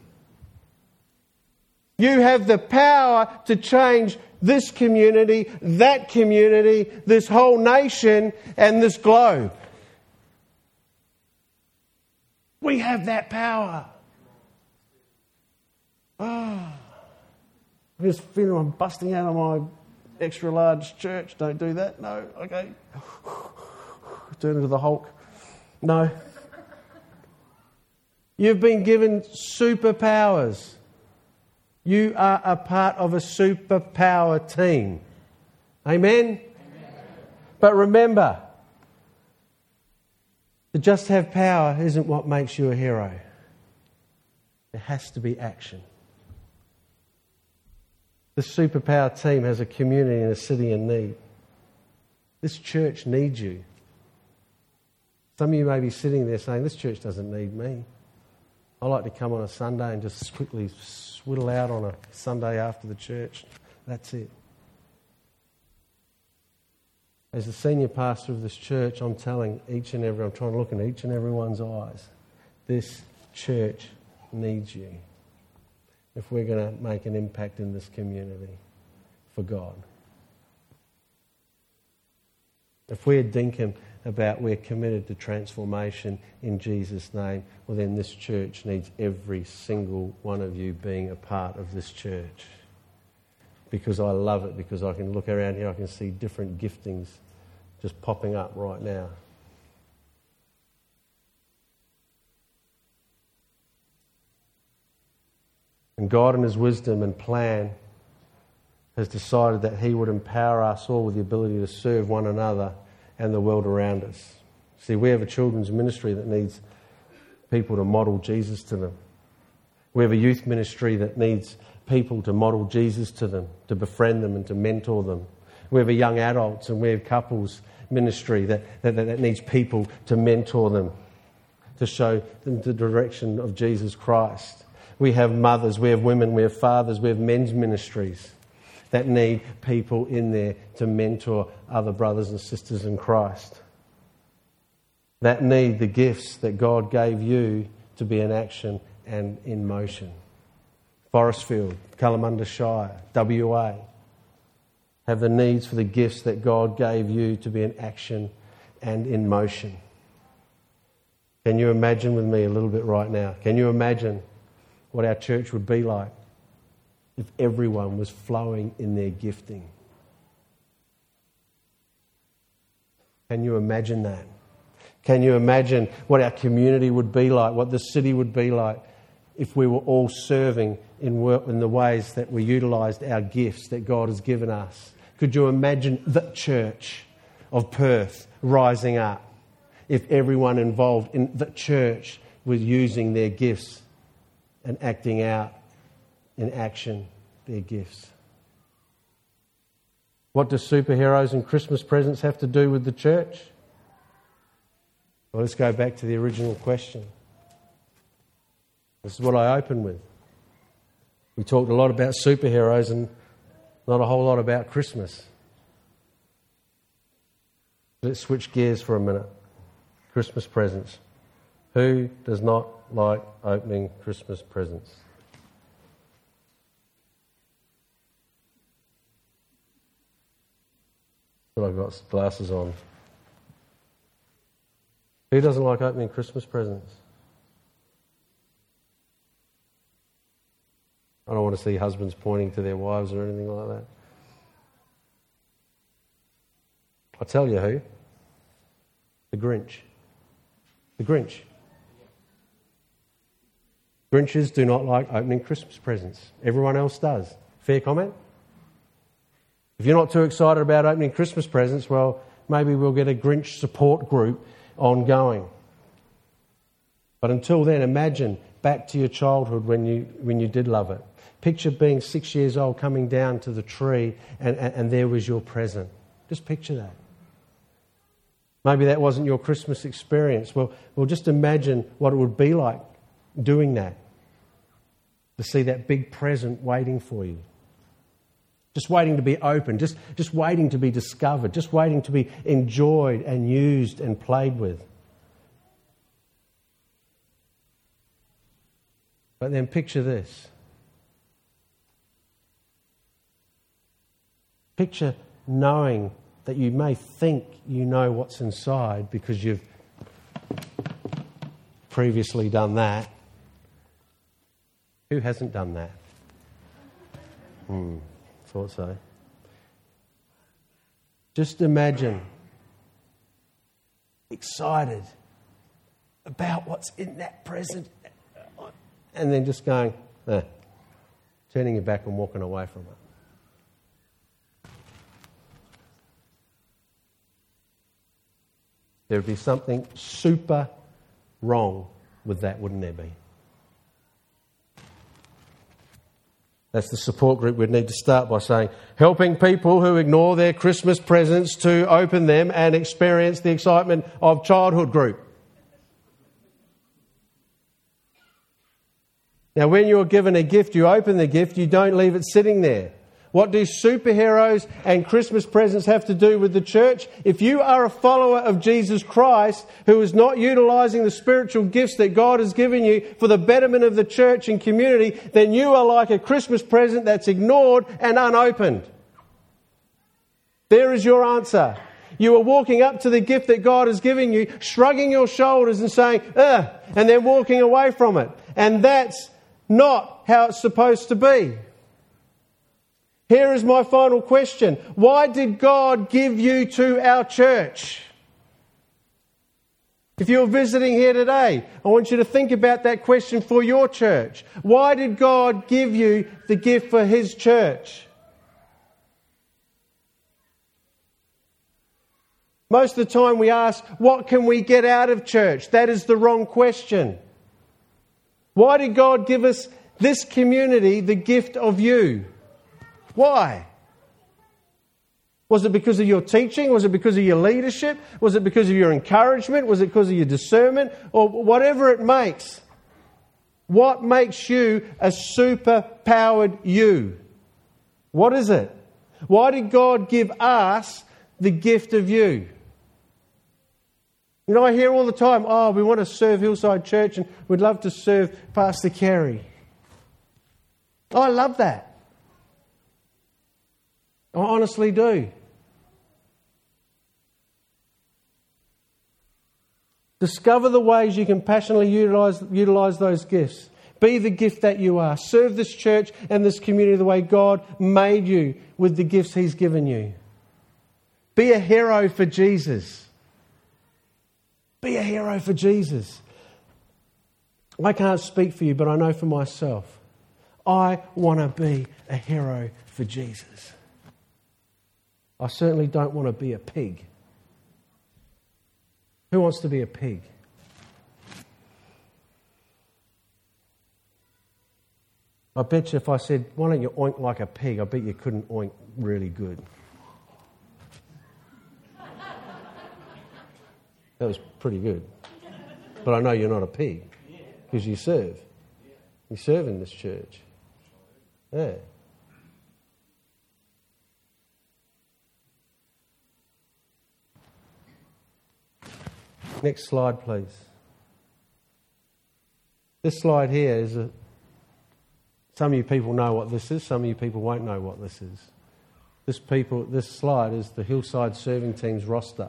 S1: You have the power to change this community, that community, this whole nation, and this globe. We have that power. Oh, I'm just feeling I'm busting out of my extra large church. Don't do that. No, okay. Turn into the Hulk. No. You've been given superpowers. You are a part of a superpower team. Amen? Amen? But remember, to just have power isn't what makes you a hero. There has to be action. The superpower team has a community and a city in need. This church needs you. Some of you may be sitting there saying, this church doesn't need me. I like to come on a Sunday and just quickly swiddle out on a Sunday after the church. That's it. As the senior pastor of this church, I'm telling each and every, I'm trying to look in each and everyone's eyes. This church needs you if we're going to make an impact in this community for God. If we're thinking about we're committed to transformation in Jesus' name, well then this church needs every single one of you being a part of this church. Because I love it, because I can look around here, I can see different giftings just popping up right now. And God in his wisdom and plan has decided that he would empower us all with the ability to serve one another and the world around us. See, we have a children's ministry that needs people to model Jesus to them. We have a youth ministry that needs people to model Jesus to them, to befriend them and to mentor them. We have a young adults and we have couples ministry that, that, that needs people to mentor them, to show them the direction of Jesus Christ. We have mothers, we have women, we have fathers, we have men's ministries that need people in there to mentor other brothers and sisters in Christ. That need the gifts that God gave you to be in action and in motion. Forestfield, Kalamunda Shire, W A have the needs for the gifts that God gave you to be in action and in motion. Can you imagine with me a little bit right now? Can you imagine what our church would be like if everyone was flowing in their gifting? Can you imagine that? Can you imagine what our community would be like, what the city would be like if we were all serving in work in the ways that we utilised our gifts that God has given us? Could you imagine the church of Perth rising up if everyone involved in the church was using their gifts and acting out in action their gifts? What do superheroes and Christmas presents have to do with the church? Well, let's go back to the original question. This is what I opened with. We talked a lot about superheroes and not a whole lot about Christmas. Let's switch gears for a minute. Christmas presents. Who does not like opening Christmas presents? But I've got glasses on. Who doesn't like opening Christmas presents? I don't want to see husbands pointing to their wives or anything like that. I'll tell you who. The Grinch. The Grinch. Grinches do not like opening Christmas presents. Everyone else does. Fair comment? If you're not too excited about opening Christmas presents, well, maybe we'll get a Grinch support group ongoing. But until then, imagine back to your childhood when you when you did love it. Picture being six years old, coming down to the tree, and, and, and there was your present. Just picture that. Maybe that wasn't your Christmas experience. Well, well, just imagine what it would be like doing that. To see that big present waiting for you. Just waiting to be opened, just, just waiting to be discovered, just waiting to be enjoyed and used and played with. But then picture this. Picture knowing that you may think you know what's inside because you've previously done that. Who hasn't done that? Hmm, thought so. Just imagine excited about what's in that present and then just going, eh, turning your back and walking away from it. There would be something super wrong with that, wouldn't there be? That's the support group we'd need to start by saying, helping people who ignore their Christmas presents to open them and experience the excitement of childhood group. Now, when you're given a gift, you open the gift, you don't leave it sitting there. What do superheroes and Christmas presents have to do with the church? If you are a follower of Jesus Christ who is not utilising the spiritual gifts that God has given you for the betterment of the church and community, then you are like a Christmas present that's ignored and unopened. There is your answer. You are walking up to the gift that God has given you, shrugging your shoulders and saying, ugh, and then walking away from it. And that's not how it's supposed to be. Here is my final question. Why did God give you to our church? If you're visiting here today, I want you to think about that question for your church. Why did God give you the gift for His church? Most of the time we ask, what can we get out of church? That is the wrong question. Why did God give us, this community, the gift of you? Why? Was it because of your teaching? Was it because of your leadership? Was it because of your encouragement? Was it because of your discernment? Or whatever it makes. What makes you a super-powered you? What is it? Why did God give us the gift of you? You know, I hear all the time, oh, we want to serve Hillside Church and we'd love to serve Pastor Kerry. Oh, I love that. I honestly do. Discover the ways you can passionately utilise, utilise those gifts. Be the gift that you are. Serve this church and this community the way God made you with the gifts He's given you. Be a hero for Jesus. Be a hero for Jesus. I can't speak for you, but I know for myself. I want to be a hero for Jesus. I certainly don't want to be a pig. Who wants to be a pig? I bet you if I said, why don't you oink like a pig, I bet you couldn't oink really good. That was pretty good. But I know you're not a pig because you serve. You serve in this church. Yeah. Next slide, please. This slide here is a... Some of you people know what this is. Some of you people won't know what this is. This people, this slide is the Hillside Serving Team's roster.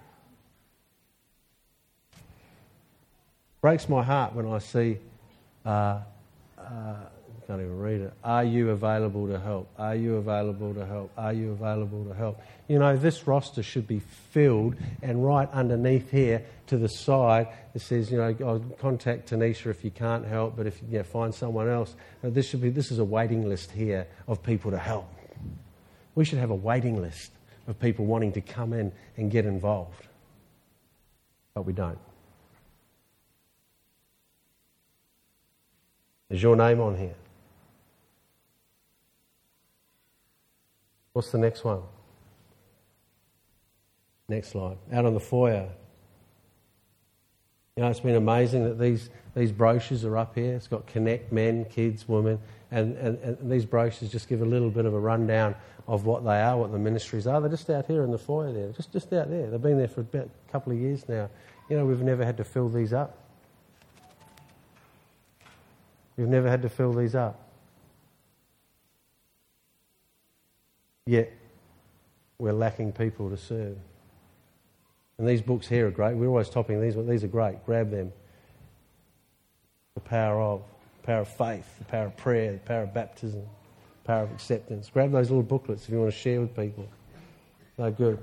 S1: Breaks my heart when I see... Uh, uh, I can't even read it. Are you available to help? Are you available to help? Are you available to help? You know, this roster should be filled, and right underneath here to the side it says, you know, oh, contact Tanisha if you can't help, but if you know, find someone else. But this should be. This is a waiting list here of people to help. We should have a waiting list of people wanting to come in and get involved, but we don't. Is your name on here? What's the next one? Next slide. Out on the foyer. You know, it's been amazing that these, these brochures are up here. It's got Connect Men, Kids, Women, and, and, and these brochures just give a little bit of a rundown of what they are, what the ministries are. They're just out here in the foyer there, just, just out there. They've been there for about a couple of years now. You know, we've never had to fill these up. We've never had to fill these up. Yet, we're lacking people to serve. And these books here are great. We're always topping these, but these are great. Grab them. The power of, the power of faith, the power of prayer, the power of baptism, the power of acceptance. Grab those little booklets if you want to share with people. They're good.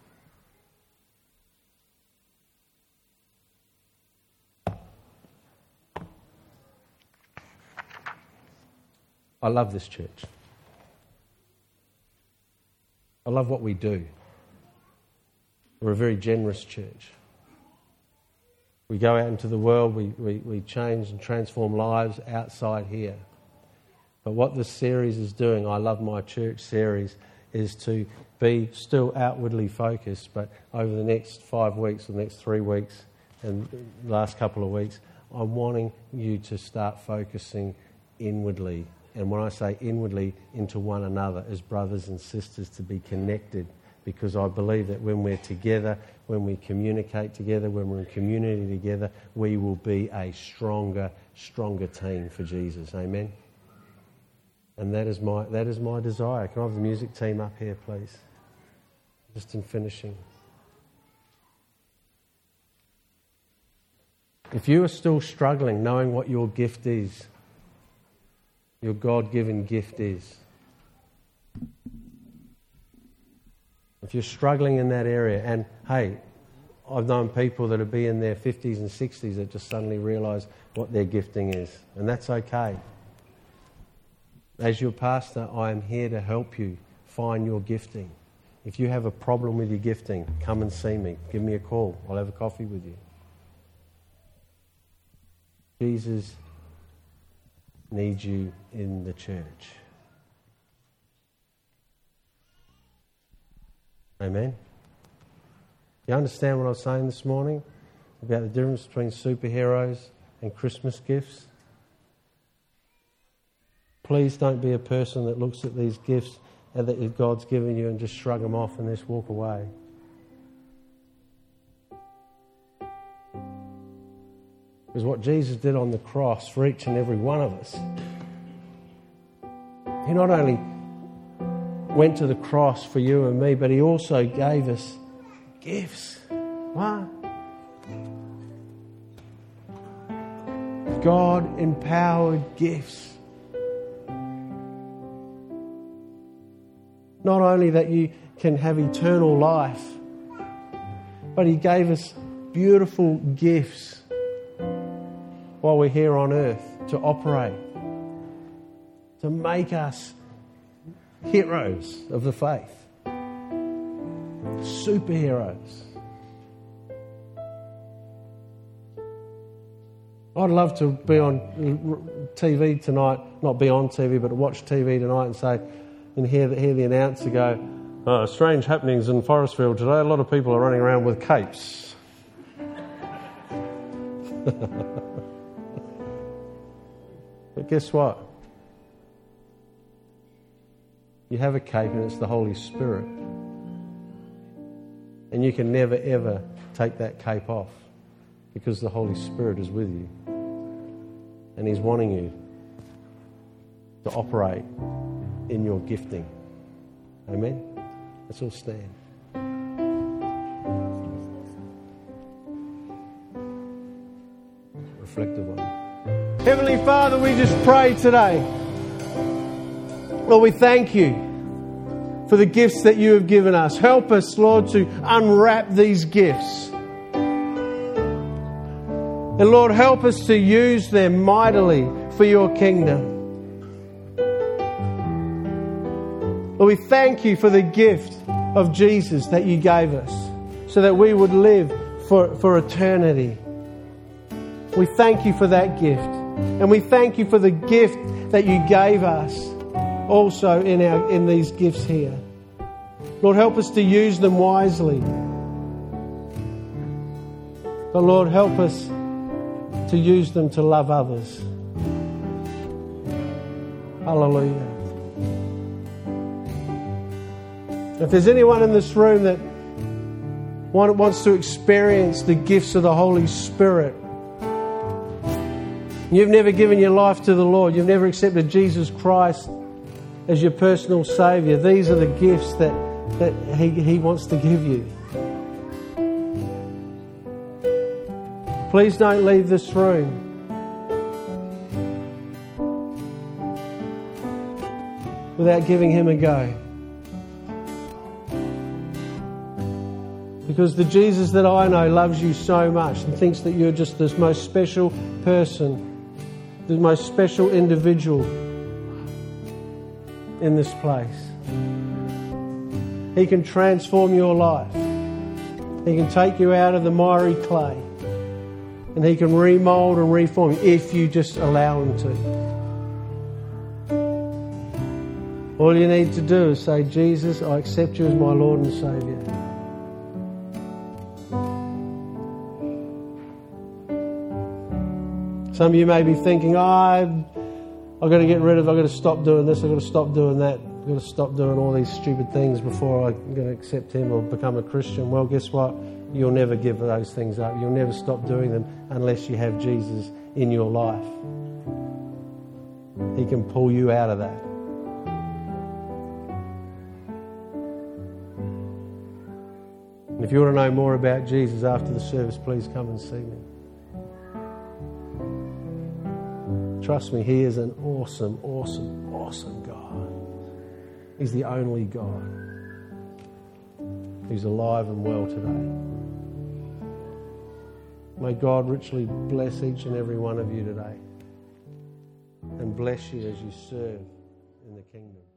S1: I love this church. I love what we do. We're a very generous church. We go out into the world, we, we, we change and transform lives outside here. But what this series is doing, I Love My Church series, is to be still outwardly focused, but over the next five weeks, or the next three weeks, and the last couple of weeks, I'm wanting you to start focusing inwardly. And when I say inwardly, into one another as brothers and sisters, to be connected. Because I believe that when we're together, when we communicate together, when we're in community together, we will be a stronger, stronger team for Jesus. Amen? And that is my that is my desire. Can I have the music team up here, please? Just in finishing. If you are still struggling knowing what your gift is, your God-given gift is. If you're struggling in that area, and hey, I've known people that would be in their fifties and sixties that just suddenly realise what their gifting is. And that's okay. As your pastor, I am here to help you find your gifting. If you have a problem with your gifting, come and see me. Give me a call. I'll have a coffee with you. Jesus needs you in the church. Amen. You understand what I was saying this morning about the difference between superheroes and Christmas gifts? Please don't be a person that looks at these gifts that God's given you and just shrug them off and just walk away. Because what Jesus did on the cross for each and every one of us, He not only went to the cross for you and me, but He also gave us gifts. What? God-empowered gifts. Not only that you can have eternal life, but He gave us beautiful gifts while we're here on earth to operate, to make us heroes of the faith, superheroes. I'd love to be on T V tonight, not be on T V, but watch T V tonight and say, and hear the, hear the announcer go, oh, strange happenings in Forestfield today. A lot of people are running around with capes. But guess what? You have a cape and it's the Holy Spirit. And you can never ever take that cape off because the Holy Spirit is with you. And He's wanting you to operate in your gifting. Amen? Let's all stand. Reflective on it. Heavenly Father, we just pray today. Lord, we thank you for the gifts that you have given us. Help us, Lord, to unwrap these gifts. And Lord, help us to use them mightily for your kingdom. Lord, we thank you for the gift of Jesus that you gave us so that we would live for, for eternity. We thank you for that gift. And we thank you for the gift that you gave us also in our in these gifts here. Lord, help us to use them wisely. But Lord, help us to use them to love others. Hallelujah. If there's anyone in this room that wants to experience the gifts of the Holy Spirit, you've never given your life to the Lord, you've never accepted Jesus Christ as your personal Saviour, these are the gifts that, that he, he wants to give you. Please don't leave this room without giving Him a go. Because the Jesus that I know loves you so much and thinks that you're just the most special person, the most special individual in this place. He can transform your life. He can take you out of the miry clay and He can remold and reform you if you just allow Him to. All you need to do is say, Jesus, I accept you as my Lord and Saviour. Some of you may be thinking, oh, I've, I've got to get rid of, I've got to stop doing this, I've got to stop doing that, I've got to stop doing all these stupid things before I'm going to accept Him or become a Christian. Well, guess what? You'll never give those things up. You'll never stop doing them unless you have Jesus in your life. He can pull you out of that. And if you want to know more about Jesus after the service, please come and see me. Trust me, He is an awesome, awesome, awesome God. He's the only God who's alive and well today. May God richly bless each and every one of you today and bless you as you serve in the kingdom.